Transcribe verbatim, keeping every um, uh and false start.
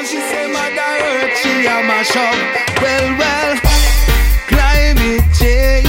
she say Mother Earth, she a mash up. Well, well, climate change.